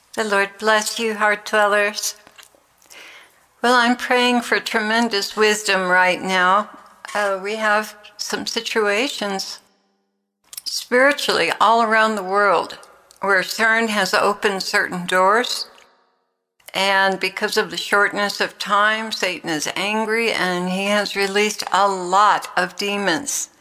The Lord bless you, heart dwellers. Well, I'm praying for tremendous wisdom right now. We have some situations spiritually all around the world where CERN has opened certain doors. And because of the shortness of time, Satan is angry and he has released a lot of demons.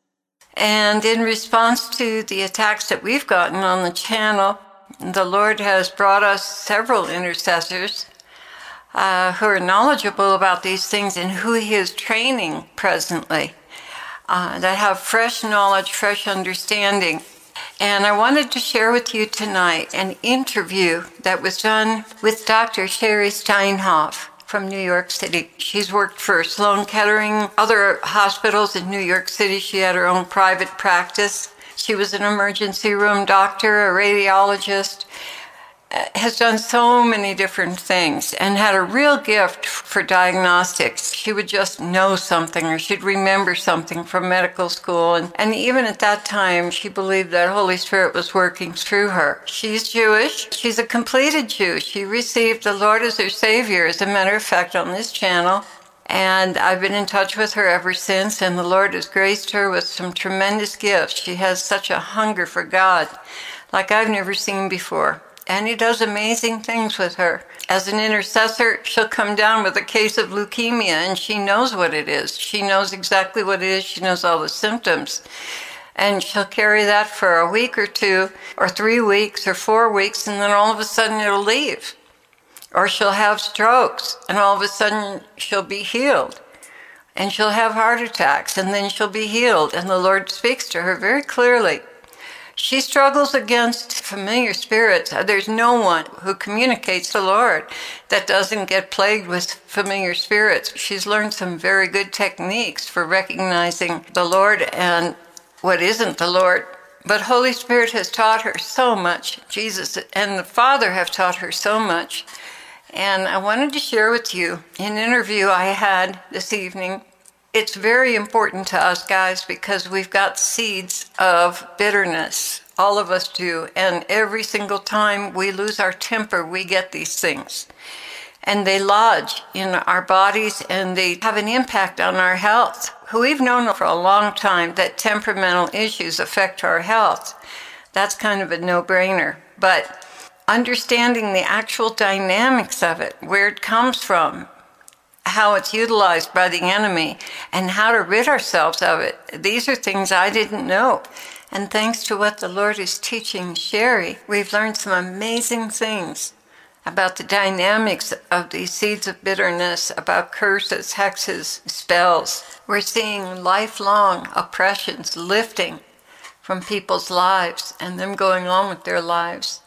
And in response to the attacks that we've gotten on the channel, the Lord has brought us several intercessors who are knowledgeable about these things and who he is training presently, that have fresh knowledge, fresh understanding. And I wanted to share with you tonight an interview that was done with Dr. Sherry Steinhoff from New York City. She's worked for Sloan Kettering, other hospitals in New York City. She had her own private practice. She was an emergency room doctor, a radiologist, has done so many different things and had a real gift for diagnostics. She would just know something or she'd remember something from medical school. And even at that time, she believed that Holy Spirit was working through her. She's Jewish. She's a completed Jew. She received the Lord as her Savior, as a matter of fact, on this channel. And I've been in touch with her ever since, and the Lord has graced her with some tremendous gifts. She has such a hunger for God like I've never seen before. And he does amazing things with her. As an intercessor, she'll come down with a case of leukemia, and she knows what it is. She knows exactly what it is. She knows all the symptoms. And she'll carry that for a week or two, or 3 weeks, or 4 weeks, and then all of a sudden it'll leave. Or she'll have strokes, and all of a sudden she'll be healed. And she'll have heart attacks, and then she'll be healed. And the Lord speaks to her very clearly. She struggles against familiar spirits. There's no one who communicates the Lord that doesn't get plagued with familiar spirits. She's learned some very good techniques for recognizing the Lord and what isn't the Lord. But Holy Spirit has taught her so much. Jesus and the Father have taught her so much. And I wanted to share with you an interview I had this evening. It's very important to us, guys, because we've got seeds of bitterness. All of us do. And every single time we lose our temper, we get these things. And they lodge in our bodies and they have an impact on our health. We've known for a long time that temperamental issues affect our health. That's kind of a no-brainer. But understanding the actual dynamics of it, where it comes from, how it's utilized by the enemy, and how to rid ourselves of it. These are things I didn't know. And thanks to what the Lord is teaching Sherry, we've learned some amazing things about the dynamics of these seeds of bitterness, about curses, hexes, spells. We're seeing lifelong oppressions lifting from people's lives and them going on with their lives.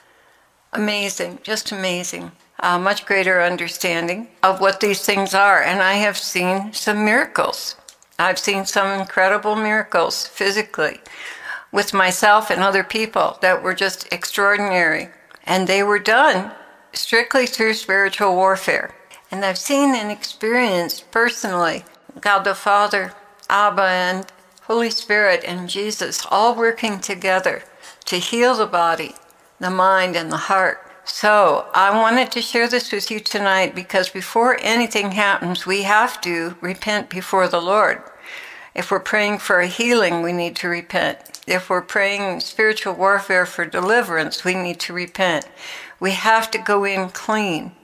Amazing, just amazing. Much greater understanding of what these things are. And I have seen some miracles. I've seen some incredible miracles physically with myself and other people that were just extraordinary. And they were done strictly through spiritual warfare. And I've seen and experienced personally God the Father, Abba, and Holy Spirit and Jesus all working together to heal the body, the mind, and the heart. So I wanted to share this with you tonight because before anything happens, we have to repent before the Lord. If we're praying for a healing, we need to repent. If we're praying spiritual warfare for deliverance, we need to repent. We have to go in clean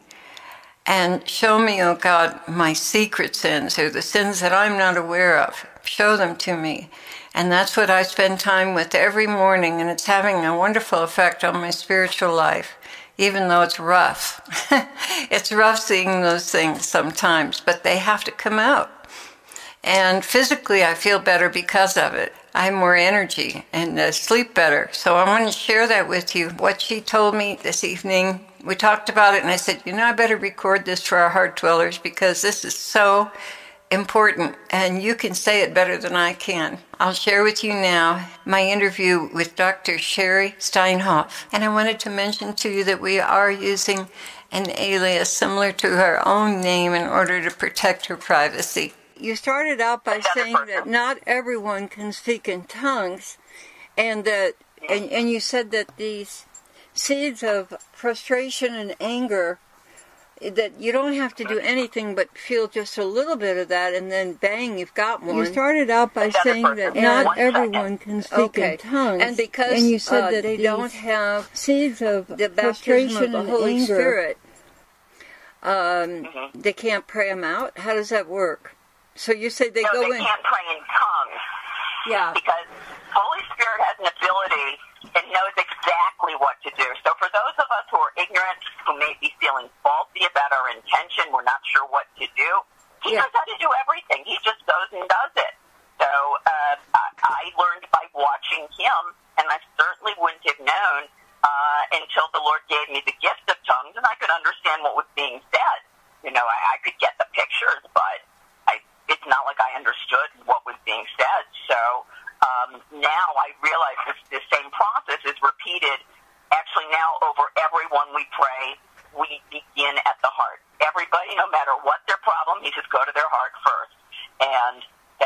and show me, oh God, my secret sins or the sins that I'm not aware of. Show them to me. And that's what I spend time with every morning, and it's having a wonderful effect on my spiritual life. Even though it's rough. It's rough seeing those things sometimes, but they have to come out. And physically, I feel better because of it. I have more energy and sleep better. So I want to share that with you. What she told me this evening, we talked about it, and I said, I better record this for our heart dwellers because this is so important, and you can say it better than I can. I'll share with you now my interview with Dr. Sherry Steinhoff. And I wanted to mention to you that we are using an alias similar to her own name in order to protect her privacy. You started out by saying that not everyone can speak in tongues, and that, and you said that these seeds of frustration and anger, that you don't have to do anything but feel just a little bit of that, and then bang, you've got one. You started out by saying that not everyone can speak in tongues, and because you said that they don't have seeds of the baptism of the Holy Spirit, Mm-hmm. they can't pray them out. How does that work? So you say they go in. They can't pray in tongues. Yeah. Because Holy Spirit has an ability and knows exactly what to do. So for those of us who are ignorant, who may be feeling faulty about our intention, we're not sure what to do, he knows how to do everything. He just goes and does it. So I learned by watching him, and I certainly wouldn't have known until the Lord gave me the gift of tongues, and I could understand what was being said. You know, I could get the pictures, but it's not like I understood what was being said. So now I realize this same process is repeated. Actually, now over everyone we pray, we begin at the heart. Everybody, no matter what their problem, you just go to their heart first. And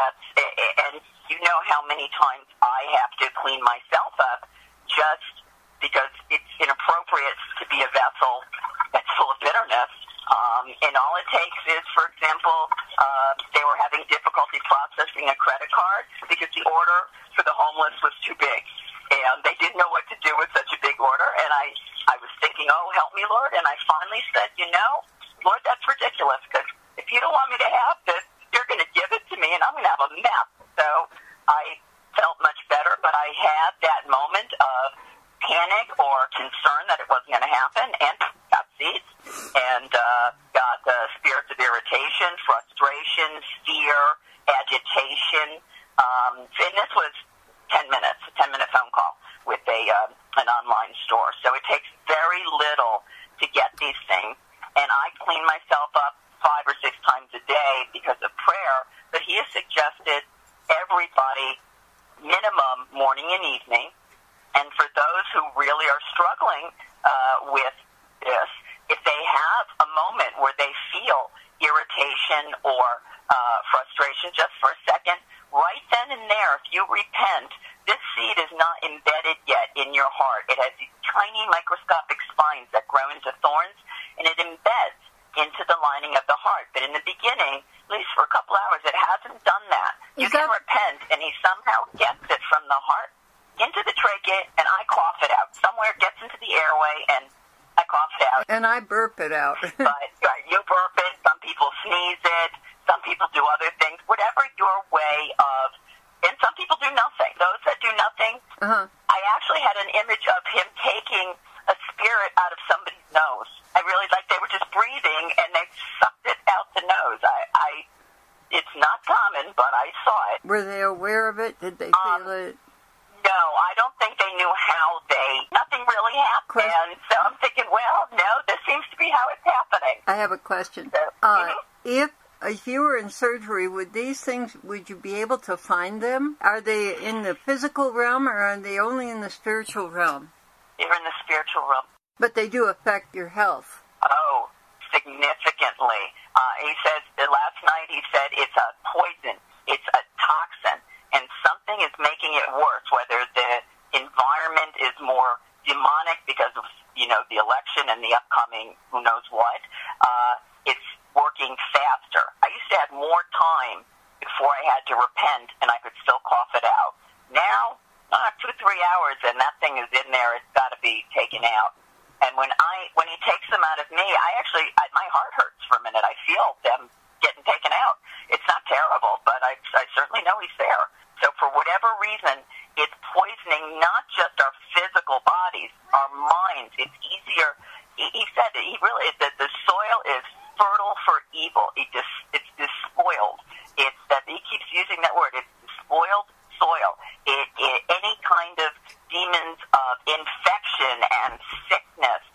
you know how many times I have to clean myself up just because it's inappropriate to be a vessel that's full of bitterness. And all it takes is, for example, they were having difficulty processing a credit card because the order for the homeless was too big. And they didn't know what to do with such a big order. And I was thinking, oh, help me, Lord. And I finally said, Lord, that's ridiculous, because if you don't want me to have this, you're going to give it to me, and I'm going to have a mess. So I felt much better, but I had that moment of panic or concern that it wasn't going to happen, and got seeds, and got spirits of irritation, frustration, fear, agitation, and this was 10 minutes, a 10-minute phone call with an online store. So it takes very little to get these things, and I clean myself up 5 or 6 times a day because of prayer, but he has suggested everybody minimum morning and evening. And for those who really are struggling with this, if they have a moment where they feel irritation or frustration just for a second, right then and there, if you repent, this seed is not embedded yet in your heart. It has these tiny microscopic spines that grow into thorns, and it embeds into the lining of the heart. But in the beginning, at least for a couple hours, it hasn't done that. You can repent, and he somehow gets it from the heart into the trachea, and I cough it out. Somewhere it gets into the airway, and I cough it out. And I burp it out. But you burp it. Some people sneeze it. Some people do other things. Whatever your way of, and some people do nothing. Those that do nothing, I actually had an image of him taking a spirit out of somebody's nose. I really they were just breathing, and they sucked it out the nose. It's not common, but I saw it. Were they aware of it? Did they feel it? No, I don't think they knew how nothing really happened. And so I'm thinking, well, no, this seems to be how it's happening. I have a question. So, If you were in surgery, would you be able to find them? Are they in the physical realm, or are they only in the spiritual realm? They're in the spiritual realm. But they do affect your health. Oh, significantly. He says, last night he said it's a poison, it's a toxin, and something is making it worse, whether the environment is more demonic because of, the election and the upcoming who knows what. It's working faster. I used to have more time before I had to repent, and I could still cough it out. Now, 2 or 3 hours, and that thing is in there. It's got to be taken out. And when he takes them out of me, my heart hurts for a minute. I feel them getting taken out. It's not terrible, but I certainly know he's there. So for whatever reason, it's poisoning not just our physical bodies, our minds. It's easier. He said that the soil is fertile for evil. It's despoiled. It's that he keeps using that word. It's despoiled soil. Any kind of demons of infection and sickness,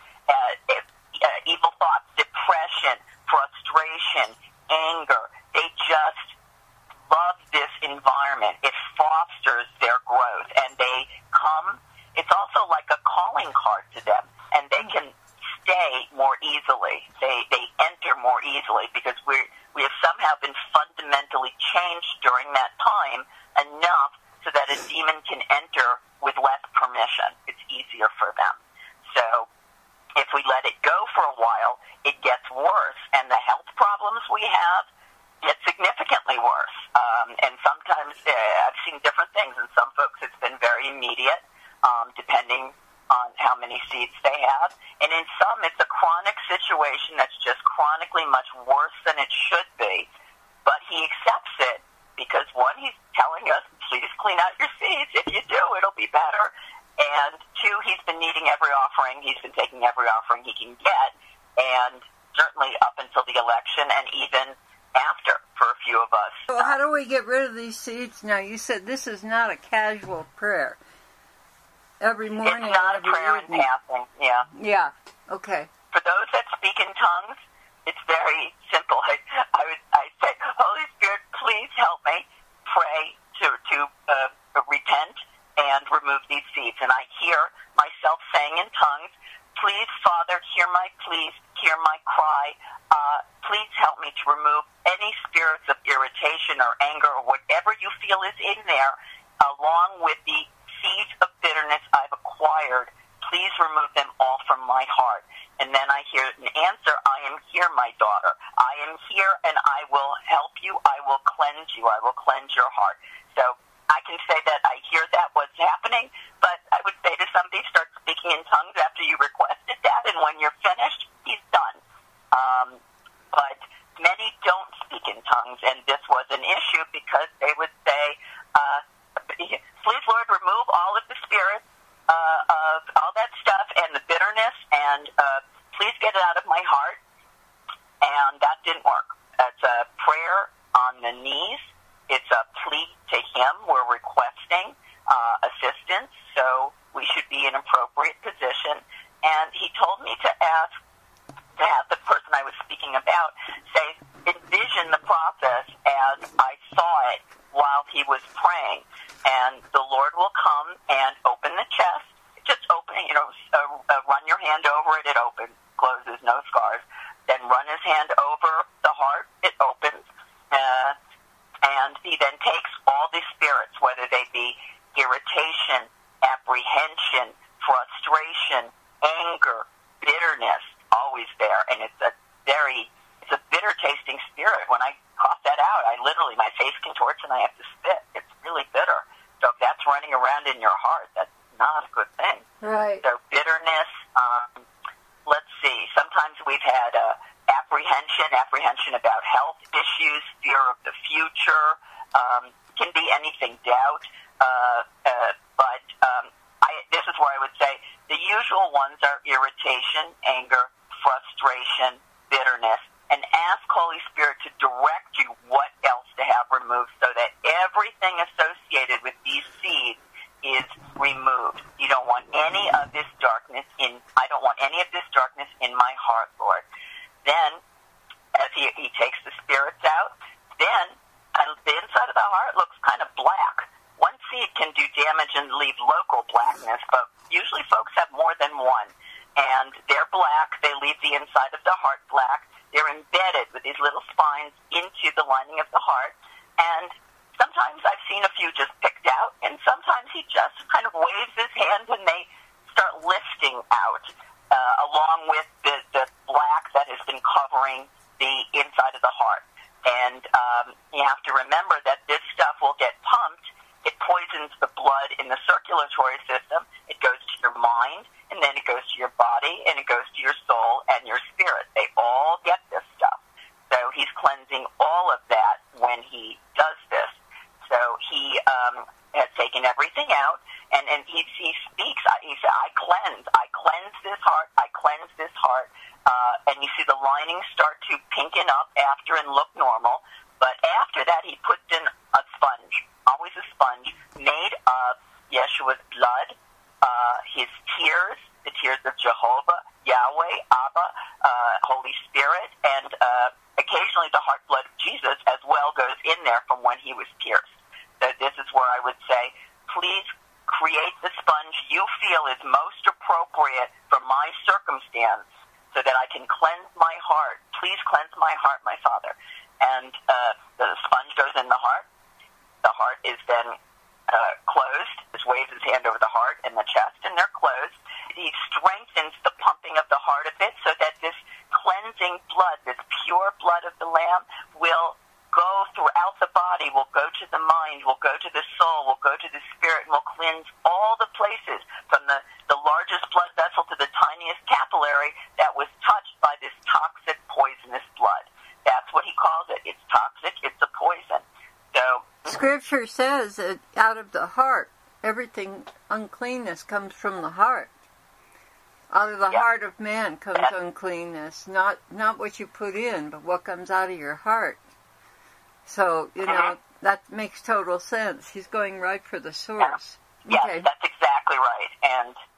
evil thoughts, depression, frustration, anger. They just love this environment. It fosters their growth, and they come. It's also like a calling card to them, and they can stay more easily. They enter more easily because we have somehow been fundamentally changed during that time enough so that a demon can enter with less permission. It's easier for them. So worse, and the health problems we have get significantly worse. And sometimes I've seen different things. In some folks, it's been very immediate, depending on how many seeds they have. And in some, it's a chronic situation that's just chronically much worse than it should be. But he accepts it because, one, he's telling us, please clean out your seeds. If you do, it'll be better. And two, he's been needing every offering. He's been taking every offering he can get. And certainly up until the election and even after for a few of us. So how do we get rid of these seeds now? You said this is not a casual prayer. Every morning. It's not a prayer in passing, yeah. Yeah, okay. For those that speak in tongues, it's very simple. I say, Holy Spirit, please help me pray to repent and remove these seeds. And I hear myself saying in tongues, please, Father, hear my pleas, hear my cry. Please help me to remove any spirits of irritation or anger or whatever you feel is in there, along with the seeds of bitterness I've acquired. Please remove them all from my heart. And then I hear an answer, I am here, my daughter. I am here, and I will help you. I will cleanse you. I will cleanse your heart. So I can say that I hear that what's happening, but I would say to somebody, start speaking in tongues after you requested that, and when you're finished, he's done. But many don't speak in tongues, and this was an issue because they would say, please, Lord, remove all of the spirits of all that stuff and the bitterness, and please get it out of my heart. And that didn't work. It's a prayer on the knees. It's a plea to him. We're requesting assistance, so we should be in an appropriate position. And he told me to ask, to have the person I was speaking about say, envision the process as I saw it while he was praying. And the Lord will come and open the chest. Just open it, run your hand over it, it opens, closes, no scars. Then run his hand over the heart, it opens. And he then takes all the spirits, whether they be irritation, apprehension, frustration, anger, bitterness, always there. And it's a bitter tasting spirit. When I cough that out, my face contorts and I have to spit. It's really bitter. So if that's running around in your heart, that's not a good thing. Right. So bitterness, let's see, sometimes we've had apprehension about health issues, fear of the future, can be anything, doubt, but this is where I would say the usual ones are irritation, anger, frustration, bitterness, and ask Holy Spirit to direct you what else to have removed so that everything associated with these seeds is removed. You don't want any of this darkness I don't want any of this darkness in my heart, Lord. Then, as he takes the spirits out, then the inside of the heart looks kind of black. One seed can do damage and leave local blackness, but usually folks have more than one. And they're black. They leave the inside of the heart black. They're embedded with these little spines into the lining of the heart. And sometimes I've seen a few just picked out, and sometimes he just kind of waves his hand and they start lifting out, along with the black that has been covering the inside of the heart. And you have to remember that this stuff will get pumped. It poisons the blood in the circulatory system. It goes to your mind, and then it goes to your body, and it goes to your soul and your spirit. They all get this stuff. So he's cleansing all of that when he does this. So he has taken everything out, and he speaks. He said, I cleanse this heart. I cleanse this heart. And you see the linings start to pinken up after and look normal. But after that, he puts in a sponge, always a sponge, made of Yeshua's blood, his tears, the tears of Jehovah, Yahweh, Abba, Holy Spirit, and occasionally the heart blood of Jesus as well goes in there from when he was pierced. So this is where I would say, please create the sponge you feel is most appropriate for my circumstance so that I can cleanse my heart. Please cleanse my heart, my Father. And the sponge goes in the heart. The heart is then closed. He waves his hand over the heart and the chest, and they're closed. He strengthens the pumping of the heart a bit so that this cleansing blood, this blood of the Lamb will go throughout the body, will go to the mind, will go to the soul, will go to the spirit, and will cleanse all the places from the largest blood vessel to the tiniest capillary that was touched by this toxic, poisonous blood. That's what he calls it. It's toxic. It's a poison. So Scripture says that out of the heart, everything uncleanness comes from the heart. Out of the heart of man comes uncleanness, not what you put in, but what comes out of your heart. So, that makes total sense. He's going right for the source. Yeah. Okay. Yes, that's exactly right. And